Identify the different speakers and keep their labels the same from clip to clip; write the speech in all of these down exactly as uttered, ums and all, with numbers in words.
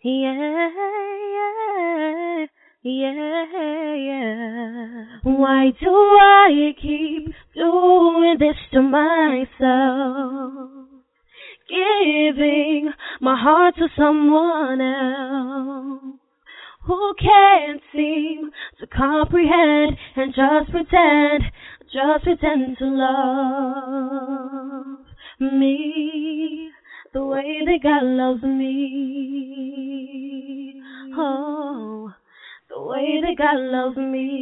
Speaker 1: Yeah, yeah, yeah, yeah. Why do I keep doing this to myself? Giving my heart to someone else who can't seem to comprehend and just pretend, just pretend to love me the way that God loves me. Oh, the way that God loves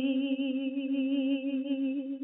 Speaker 1: me.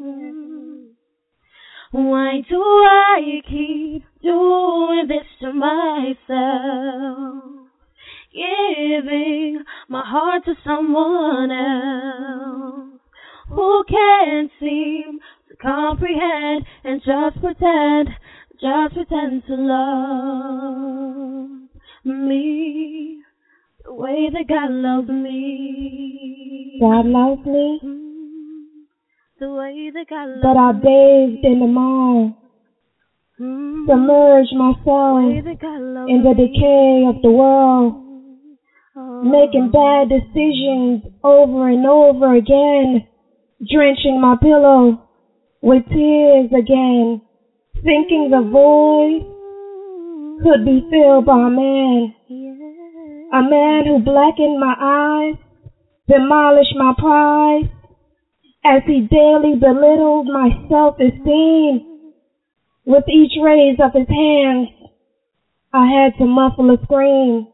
Speaker 1: Why do I keep doing this to myself? Giving my heart to someone else who can't seem to comprehend and just pretend, just pretend to love me the way that God loves me.
Speaker 2: God loves me,
Speaker 1: the way that God loves
Speaker 2: but I bathed in the mire,
Speaker 1: me.
Speaker 2: submerged myself in the decay of the world, making bad decisions over and over again, drenching my pillow with tears again, thinking the void could be filled by a man, a man who blackened my eyes, demolished my pride, as he daily belittled my self-esteem. With each raise of his hands, I had to muffle a scream.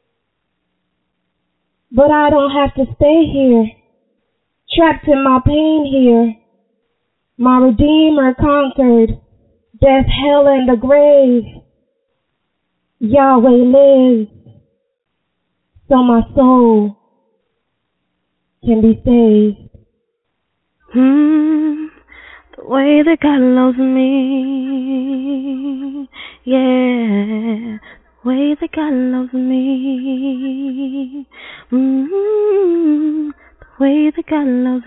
Speaker 2: But I don't have to stay here, trapped in my pain here. My Redeemer conquered death, hell, and the grave. Yahweh lives, so my soul can be saved.
Speaker 1: Hmm, the way that God loves me, yeah, the way that God loves me, mm, the way that God loves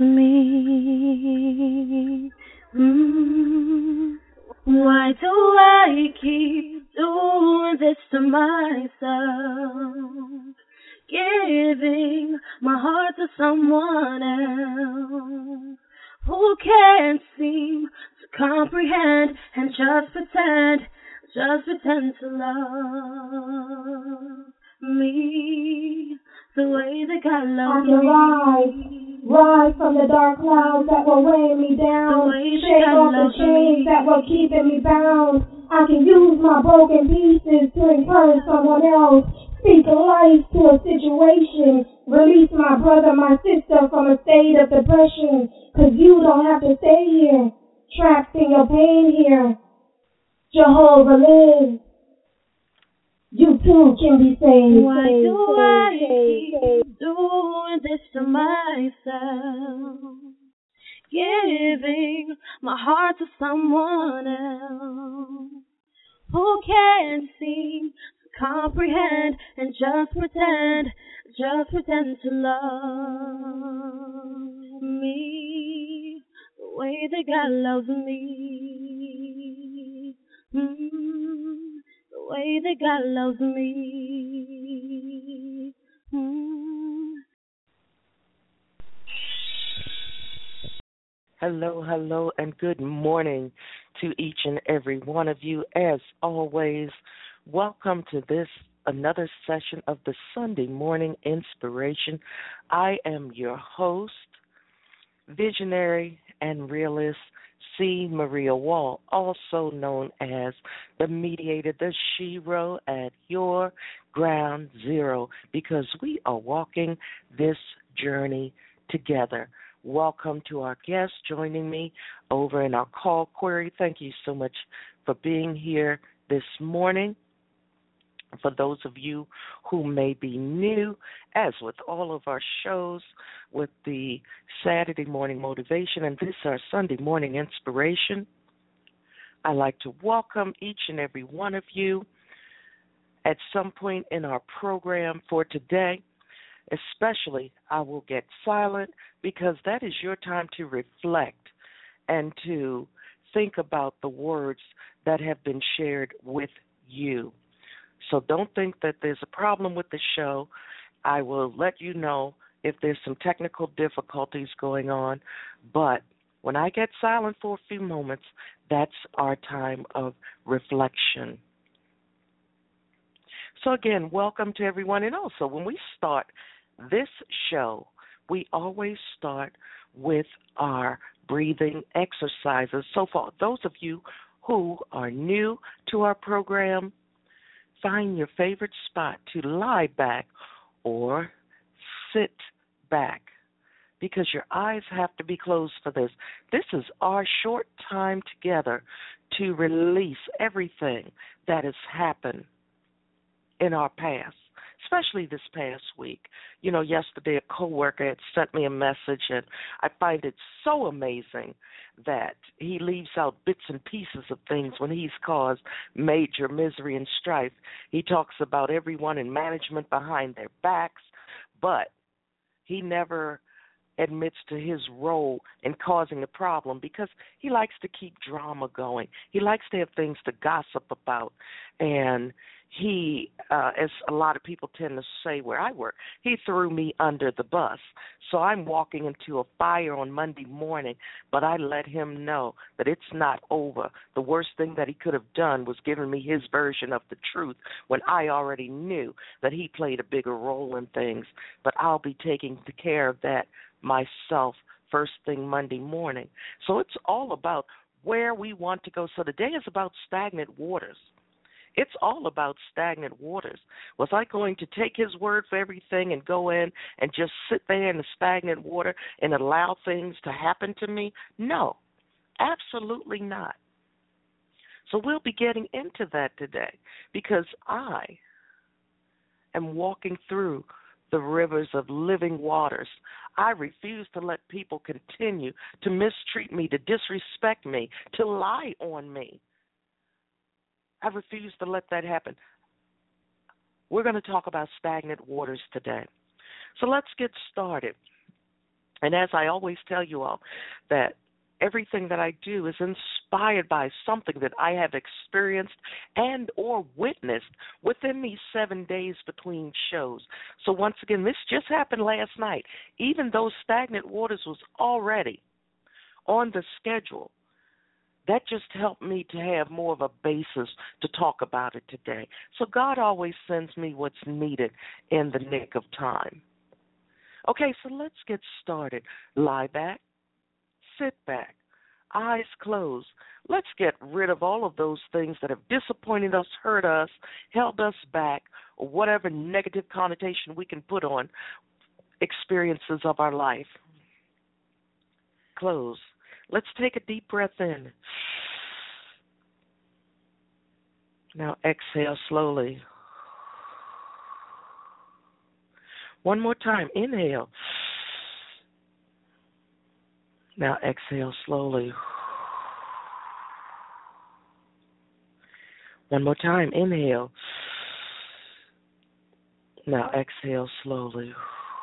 Speaker 1: me, mm. Why do I keep doing this to myself? Giving my heart to someone else who can't seem to comprehend and just pretend, just pretend to love me the way that God loves me.
Speaker 2: I can rise, rise from the dark clouds that will weigh me down, shake off the chains that were keeping me bound. I can use my broken pieces to encourage someone else, speak life to a situation, release my brother, my sister from a state of depression, 'cause you don't have to stay here, trapped in your pain here. Jehovah lives. You too can be saved.
Speaker 1: Why
Speaker 2: saved,
Speaker 1: do
Speaker 2: saved,
Speaker 1: I
Speaker 2: saved,
Speaker 1: keep
Speaker 2: saved.
Speaker 1: doing this to myself? Giving my heart to someone else who can't seem to comprehend and just pretend, just pretend to love me the way that God loves me. Mm, the way that God loves me. Mm.
Speaker 3: Hello, hello, and good morning to each and every one of you. As always, welcome to this another session of the Sunday Morning Inspiration. I am your host, visionary and realist C. Maria Wall, also known as the mediator, the Shero at your ground zero, because we are walking this journey together. Welcome to our guests joining me over in our call query. Thank you so much for being here this morning. For those of you who may be new, as with all of our shows, with the Saturday morning motivation and this our Sunday morning inspiration, I'd like to welcome each and every one of you at some point in our program for today. Especially, I will get silent because that is your time to reflect and to think about the words that have been shared with you. So don't think that there's a problem with the show. I will let you know if there's some technical difficulties going on, but when I get silent for a few moments, that's our time of reflection. So again, welcome to everyone. And also, when we start this show, we always start with our breathing exercises. So for those of you who are new to our program, find your favorite spot to lie back or sit back, because your eyes have to be closed for this. This is our short time together to release everything that has happened in our past, especially this past week. You know, yesterday a coworker had sent me a message, and I find it so amazing that he leaves out bits and pieces of things when he's caused major misery and strife. He talks about everyone in management behind their backs, but he never admits to his role in causing the problem, because he likes to keep drama going. He likes to have things to gossip about. And he, uh, as a lot of people tend to say where I work, he threw me under the bus. So I'm walking into a fire on Monday morning, but I let him know that it's not over. The worst thing that he could have done was given me his version of the truth when I already knew that he played a bigger role in things. But I'll be taking care of that myself first thing Monday morning. So it's all about where we want to go. So today is about stagnant waters. It's all about stagnant waters. Was I going to take his word for everything and go in and just sit there in the stagnant water and allow things to happen to me? No, absolutely not. So we'll be getting into that today, because I am walking through the rivers of living waters. I refuse to let people continue to mistreat me, to disrespect me, to lie on me. I refuse to let that happen. We're going to talk about stagnant waters today. So let's get started. And as I always tell you all, that everything that I do is inspired by something that I have experienced and or witnessed within these seven days between shows. So once again, this just happened last night. Even though stagnant waters was already on the schedule, that just helped me to have more of a basis to talk about it today. So God always sends me what's needed in the nick of time. Okay, so let's get started. Lie back, sit back, eyes closed. Let's get rid of all of those things that have disappointed us, hurt us, held us back, or whatever negative connotation we can put on experiences of our life. Close. Let's take a deep breath in. Now exhale slowly. One more time. Inhale. Now exhale slowly. One more time. Inhale. Now exhale slowly.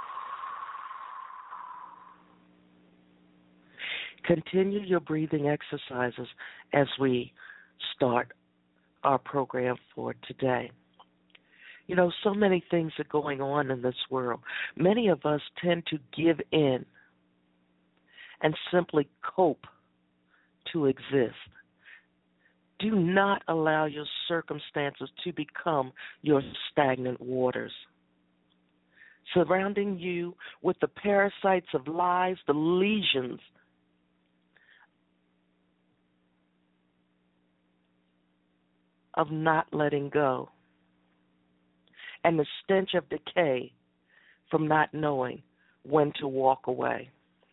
Speaker 3: Continue your breathing exercises as we start our program for today. You know, so many things are going on in this world. Many of us tend to give in and simply cope to exist. Do not allow your circumstances to become your stagnant waters, surrounding you with the parasites of lies, the lesions of not letting go, and the stench of decay from not knowing when to walk away.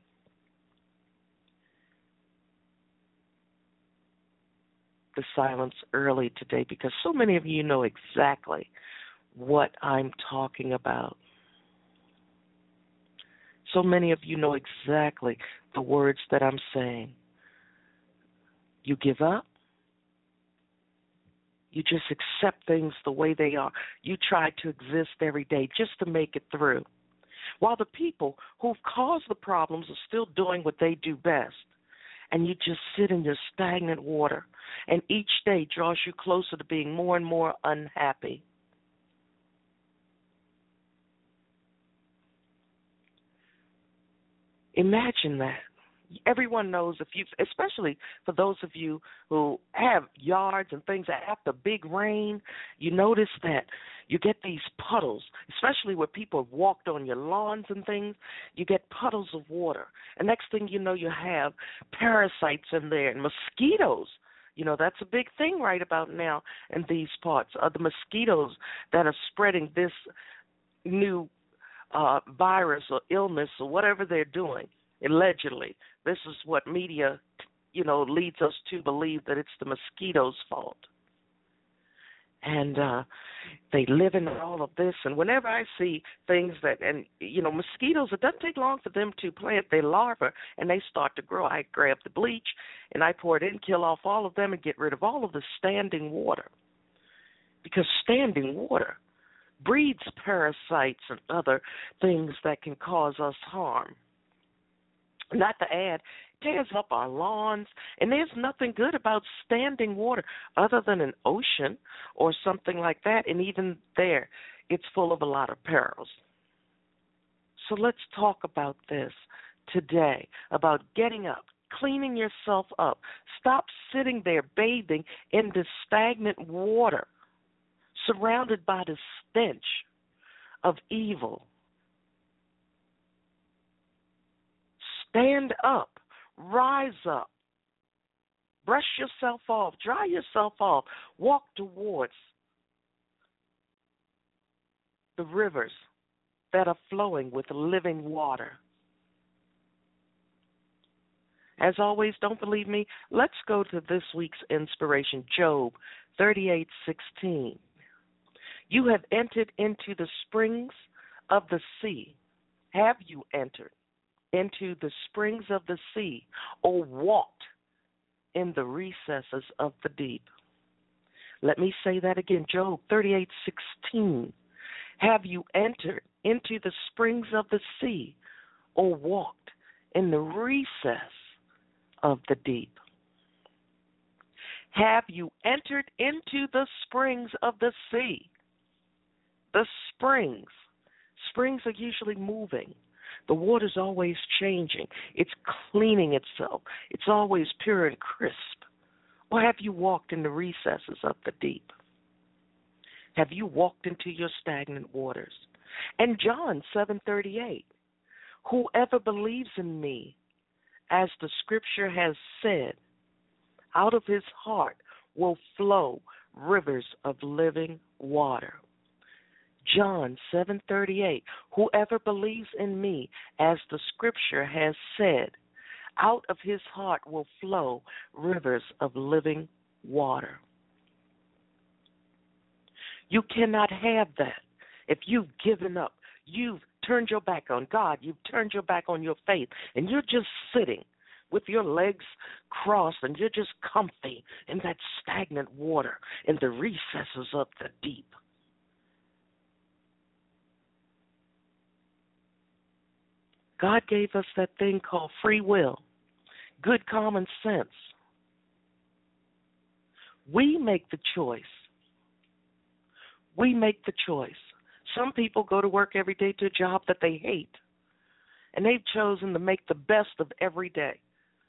Speaker 3: The silence early today, because so many of you know exactly what I'm talking about. So many of you know exactly the words that I'm saying. You give up. You just accept things the way they are. You try to exist every day just to make it through, while the people who've caused the problems are still doing what they do best. And you just sit in your stagnant water, and each day draws you closer to being more and more unhappy. Imagine that. Everyone knows if you, especially for those of you who have yards and things that after big rain, you notice that you get these puddles, especially where people have walked on your lawns and things, you get puddles of water. And next thing you know, you have parasites in there and mosquitoes. You know, that's a big thing right about now in these parts, are the mosquitoes that are spreading this new uh, virus or illness or whatever they're doing. Allegedly, this is what media, you know, leads us to believe that it's the mosquitoes' fault. And uh, they live in all of this. And whenever I see things that, and, you know, mosquitoes, it doesn't take long for them to plant their larvae and they start to grow. I grab the bleach and I pour it in, kill off all of them and get rid of all of the standing water. Because standing water breeds parasites and other things that can cause us harm. Not to add, tears up our lawns, and there's nothing good about standing water other than an ocean or something like that, and even there, it's full of a lot of perils. So let's talk about this today, about getting up, cleaning yourself up. Stop sitting there bathing in this stagnant water, surrounded by the stench of evil. Stand up, rise up, brush yourself off, dry yourself off, walk towards the rivers that are flowing with living water. As always, don't believe me? Let's go to this week's inspiration, Job thirty-eight sixteen. You have entered into the springs of the sea. Have you entered into the springs of the sea, or walked in the recesses of the deep? Let me say that again, Job thirty-eight sixteen. Have you entered into the springs of the sea, or walked in the recess of the deep? Have you entered into the springs of the sea? The springs. Springs are usually moving. The water's always changing. It's cleaning itself. It's always pure and crisp. Or have you walked in the recesses of the deep? Have you walked into your stagnant waters? And John seven thirty-eight, whoever believes in me, as the scripture has said, out of his heart will flow rivers of living water. John seven thirty-eight, whoever believes in me, as the scripture has said, out of his heart will flow rivers of living water. You cannot have that if you've given up. You've turned your back on God. You've turned your back on your faith, and you're just sitting with your legs crossed, and you're just comfy in that stagnant water in the recesses of the deep. God gave us that thing called free will, good common sense. We make the choice. We make the choice. Some people go to work every day to a job that they hate, and they've chosen to make the best of every day.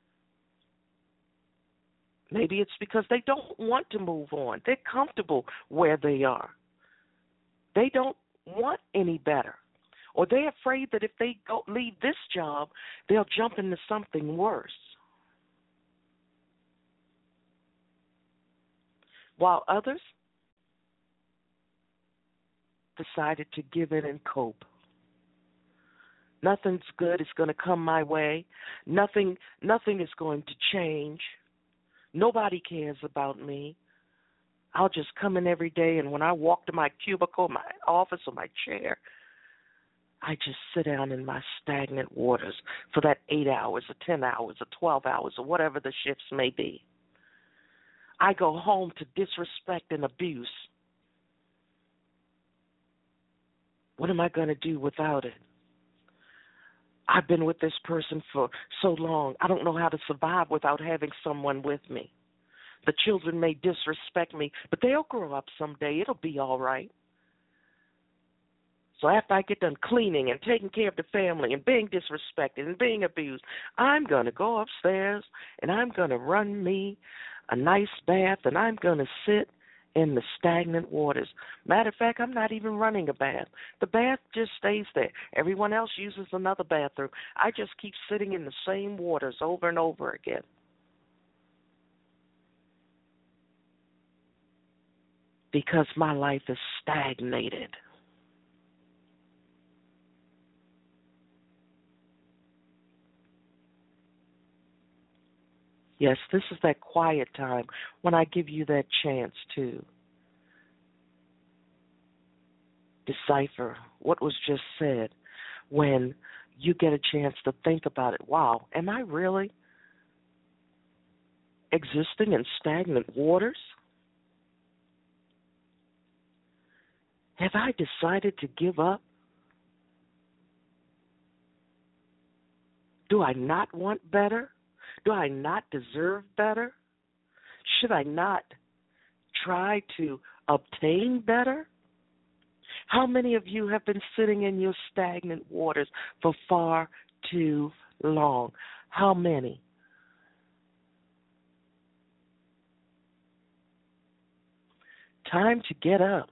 Speaker 3: Maybe it's because they don't want to move on. They're comfortable where they are. They don't want any better. Or they're afraid that if they go leave this job, they'll jump into something worse. While others decided to give in and cope. Nothing's good is going to come my way. Nothing, nothing is going to change. Nobody cares about me. I'll just come in every day, and when I walk to my cubicle, my office, or my chair, I just sit down in my stagnant waters for that eight hours or ten hours or twelve hours or whatever the shifts may be. I go home to disrespect and abuse. What am I going to do without it? I've been with this person for so long. I don't know how to survive without having someone with me. The children may disrespect me, but they'll grow up someday. It'll be all right. So after I get done cleaning and taking care of the family and being disrespected and being abused, I'm going to go upstairs and I'm going to run me a nice bath and I'm going to sit in the stagnant waters. Matter of fact, I'm not even running a bath. The bath just stays there. Everyone else uses another bathroom. I just keep sitting in the same waters over and over again. Because my life is stagnated. Yes, this is that quiet time when I give you that chance to decipher what was just said, when you get a chance to think about it. Wow, am I really existing in stagnant waters? Have I decided to give up? Do I not want better? Do I not deserve better? Should I not try to obtain better? How many of you have been sitting in your stagnant waters for far too long? How many? Time to get up.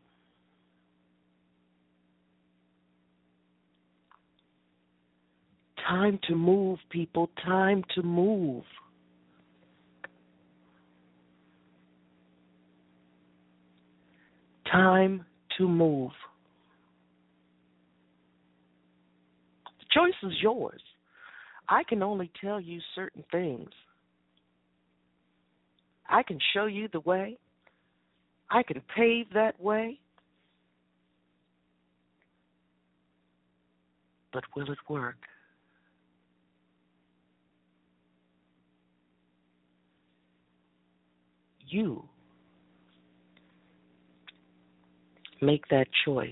Speaker 3: Time to move, people. Time to move. Time to move. The choice is yours. I can only tell you certain things. I can show you the way. I can pave that way. But will it work? You make that choice.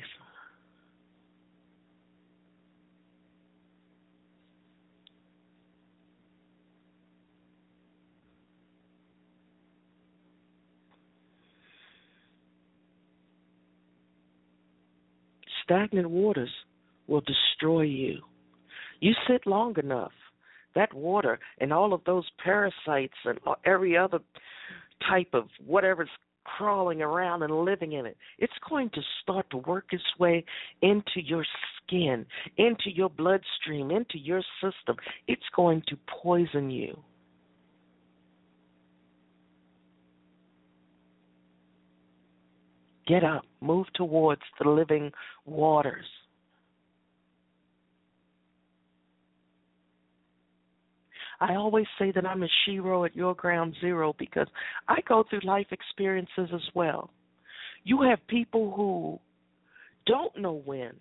Speaker 3: Stagnant waters will destroy you. You sit long enough, that water and all of those parasites and every other type of whatever's crawling around and living in it, it's going to start to work its way into your skin, into your bloodstream, into your system. It's going to poison you. Get up, move towards the living waters. I always say that I'm a shero at your ground zero because I go through life experiences as well. You have people who don't know when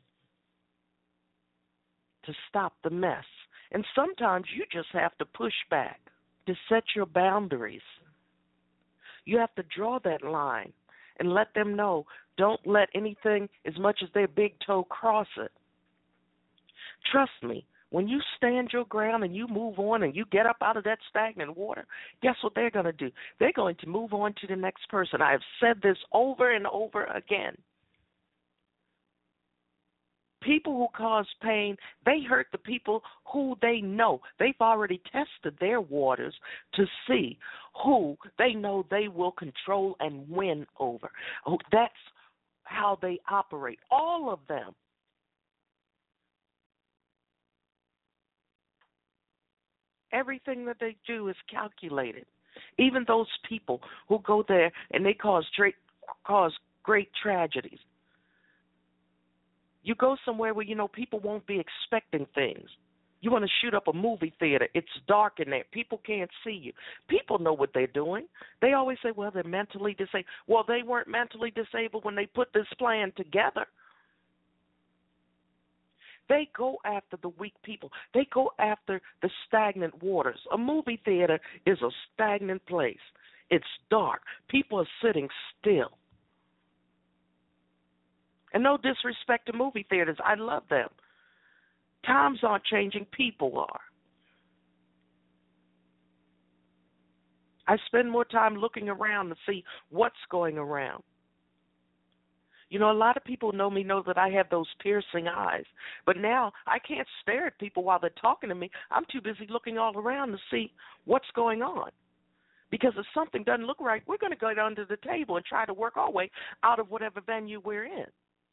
Speaker 3: to stop the mess. And sometimes you just have to push back to set your boundaries. You have to draw that line and let them know, don't let anything as much as their big toe cross it. Trust me, when you stand your ground and you move on and you get up out of that stagnant water, guess what they're going to do? They're going to move on to the next person. I have said this over and over again. People who cause pain, they hurt the people who they know. They've already tested their waters to see who they know they will control and win over. Oh, that's how they operate, all of them. Everything that they do is calculated. Even those people who go there and they cause, tra- cause great tragedies. You go somewhere where, you know, people won't be expecting things. You want to shoot up a movie theater. It's dark in there. People can't see you. People know what they're doing. They always say, well, they're mentally disabled. Well, they weren't mentally disabled when they put this plan together. They go after the weak people. They go after the stagnant waters. A movie theater is a stagnant place. It's dark. People are sitting still. And no disrespect to movie theaters. I love them. Times aren't changing. People are. I spend more time looking around to see what's going around. You know, a lot of people know me know that I have those piercing eyes. But now I can't stare at people while they're talking to me. I'm too busy looking all around to see what's going on. Because if something doesn't look right, we're going to go under the table and try to work our way out of whatever venue we're in.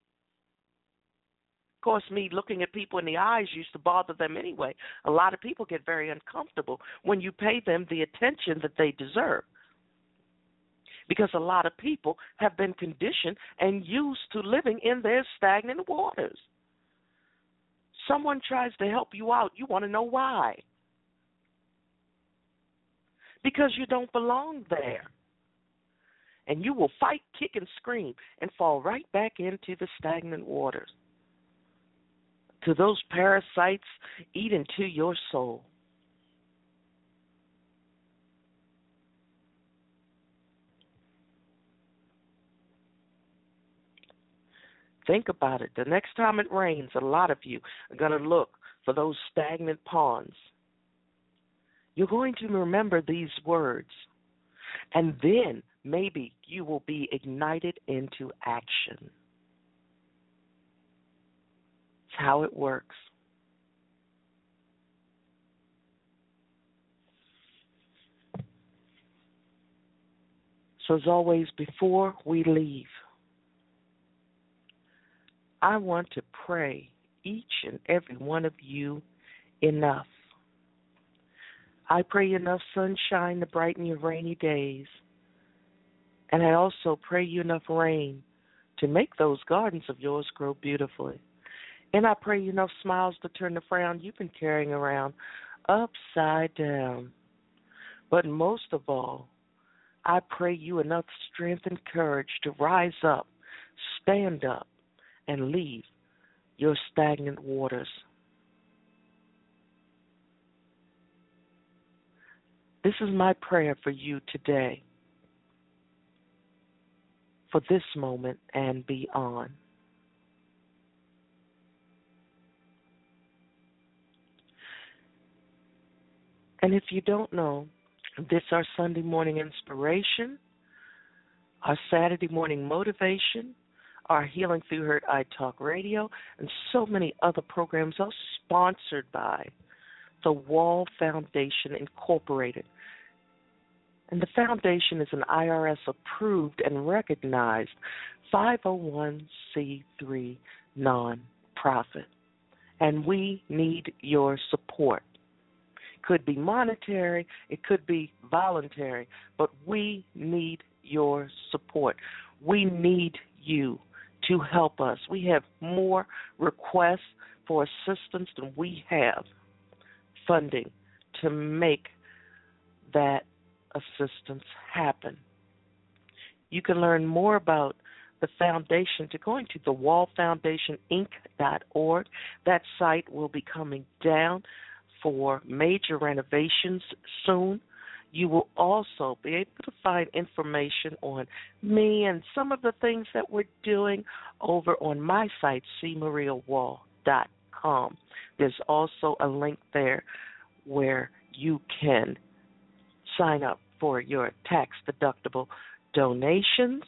Speaker 3: Of course, me looking at people in the eyes used to bother them anyway. A lot of people get very uncomfortable when you pay them the attention that they deserve. Because a lot of people have been conditioned and used to living in their stagnant waters. Someone tries to help you out, you want to know why. Because you don't belong there. And you will fight, kick, and scream and fall right back into the stagnant waters. To those parasites eat into your soul. Think about it. The next time it rains, a lot of you are going to look for those stagnant ponds. You're going to remember these words, and then maybe you will be ignited into action. It's how it works. So as always, before we leave, I want to pray each and every one of you enough. I pray enough sunshine to brighten your rainy days. And I also pray you enough rain to make those gardens of yours grow beautifully. And I pray you enough smiles to turn the frown you've been carrying around upside down. But most of all, I pray you enough strength and courage to rise up, stand up, and leave your stagnant waters. This is my prayer for you today, for this moment and beyond. And if you don't know, this our Sunday morning inspiration, our Saturday morning motivation, our Healing Through Hurt I Talk Radio, and so many other programs are sponsored by the Wall Foundation Incorporated. And the foundation is an I R S approved and recognized five oh one c three nonprofit. And we need your support. It could be monetary, it could be voluntary, but we need your support. We need you to help us. We have more requests for assistance than we have funding to make that assistance happen. You can learn more about the foundation to going to the wall foundation inc dot org. That site will be coming down for major renovations soon. You will also be able to find information on me and some of the things that we're doing over on my site, c maria wall dot com. There's also a link there where you can sign up for your tax-deductible donations.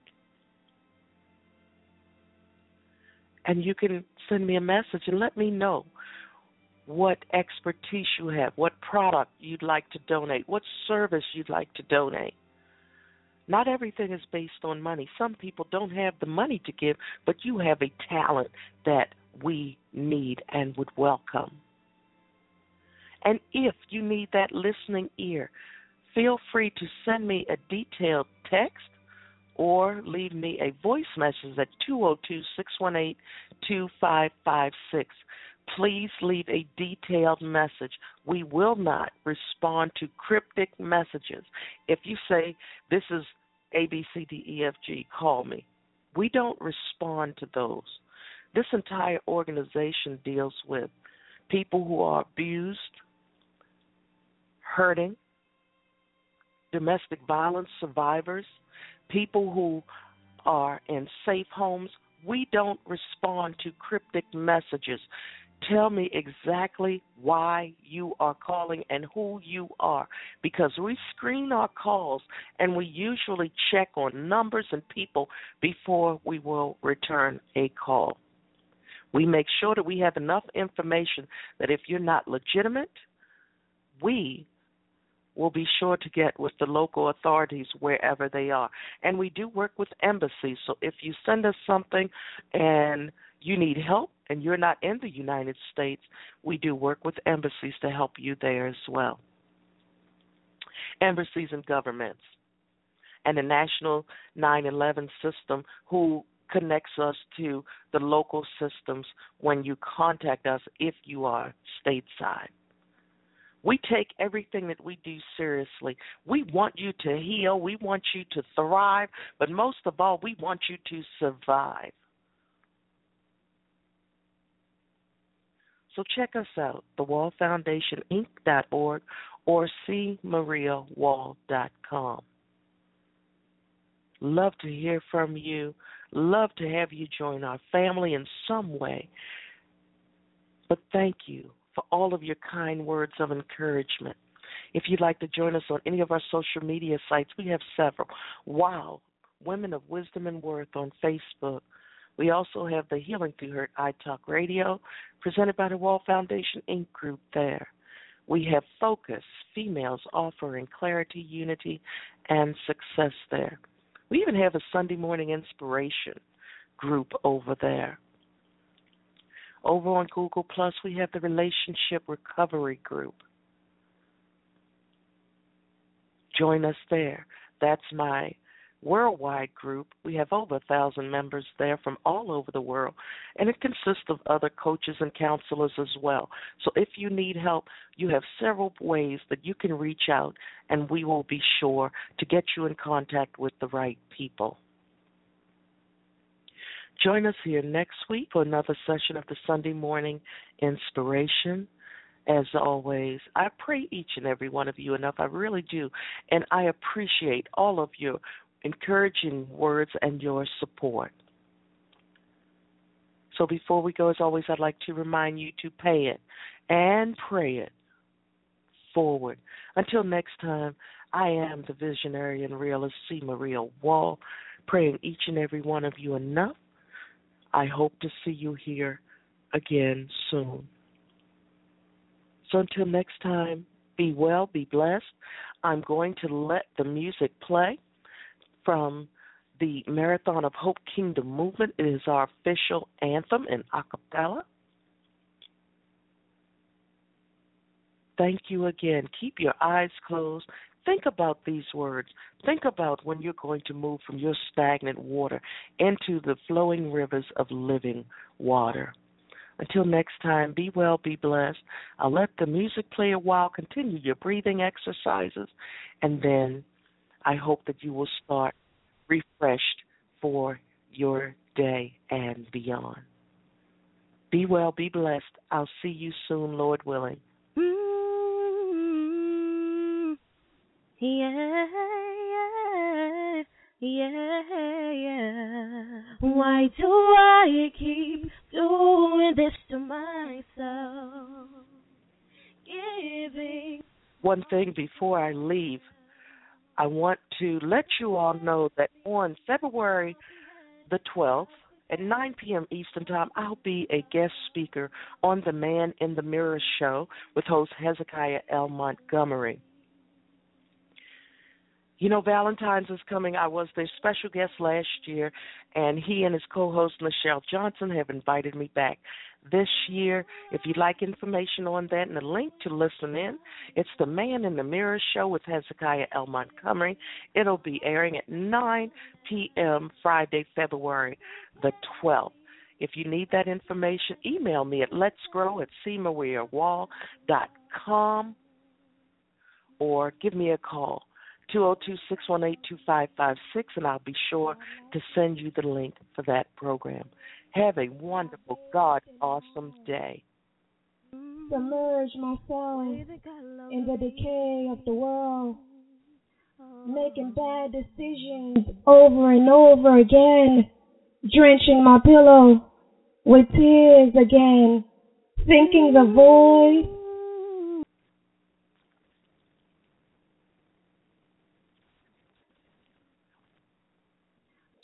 Speaker 3: And you can send me a message and let me know what expertise you have, what product you'd like to donate, what service you'd like to donate. Not everything is based on money. Some people don't have the money to give, but you have a talent that we need and would welcome. And if you need that listening ear, feel free to send me a detailed text or leave me a voice message at two oh two, six one eight, two five five six. Please leave a detailed message. We will not respond to cryptic messages. If you say, this is A, B, C, D, E, F, G, call me. We don't respond to those. This entire organization deals with people who are abused, hurting, domestic violence survivors, people who are in safe homes. We don't respond to cryptic messages. Tell me exactly why you are calling and who you are, because we screen our calls and we usually check on numbers and people before we will return a call. We make sure that we have enough information that if you're not legitimate, we will be sure to get with the local authorities wherever they are. And we do work with embassies, so if you send us something and you need help and you're not in the United States, we do work with embassies to help you there as well. Embassies and governments and the National nine eleven system who connects us to the local systems when you contact us if you are stateside. We take everything that we do seriously. We want you to heal. We want you to thrive. But most of all, we want you to survive. So check us out, the wall foundation inc dot org or c maria wall dot com. Love to hear from you. Love to have you join our family in some way. But thank you for all of your kind words of encouragement. If you'd like to join us on any of our social media sites, we have several. Wow, Women of Wisdom and Worth on Facebook. We also have the Healing Through Hurt iTalk Radio, presented by the Wall Foundation Incorporated group there. We have Focus, females offering clarity, unity, and success there. We even have a Sunday morning inspiration group over there. Over on Google Plus, we have the Relationship Recovery Group. Join us there. That's my worldwide group. We have over a thousand members there from all over the world, and it consists of other coaches and counselors as well. So if you need help, you have several ways that you can reach out, and we will be sure to get you in contact with the right people. Join us here next week for another session of the Sunday Morning Inspiration. As always, I pray each and every one of you enough. I really do. And I appreciate all of your encouraging words and your support. So before we go, as always, I'd like to remind you to pay it and pray it forward. Until next time, I am the visionary and realist C. Maria Wall, praying each and every one of you enough. I hope to see you here again soon. So until next time, be well, be blessed. I'm going to let the music play from the Marathon of Hope Kingdom Movement. It is our official anthem in a cappella. Thank you again. Keep your eyes closed. Think about these words. Think about when you're going to move from your stagnant water into the flowing rivers of living water. Until next time, be well, be blessed. I'll let the music play a while. Continue your breathing exercises, and then I hope that you will start refreshed for your day and beyond. Be well, be blessed. I'll see you soon, Lord willing.
Speaker 1: Mm-hmm. Yeah, yeah, yeah, yeah. Why do I keep doing this to myself? Giving.
Speaker 3: One thing before I leave, I want to let you all know that on February the twelfth at nine p.m. Eastern Time, I'll be a guest speaker on the Man in the Mirror show with host Hezekiah L. Montgomery. You know, Valentine's is coming. I was their special guest last year, and he and his co-host, Michelle Johnson, have invited me back this year. If you'd like information on that and a link to listen in, it's the Man in the Mirror show with Hezekiah L. Montgomery. It'll be airing at nine p.m. Friday, February the twelfth. If you need that information, email me at letsgrow at c maria wall dot com or give me a call. two oh two, six one eight, two five five six, and I'll be sure to send you the link for that program. Have a wonderful, God-awesome day.
Speaker 2: Submerge myself in the decay of the world, making bad decisions over and over again, drenching my pillow with tears again, thinking the voice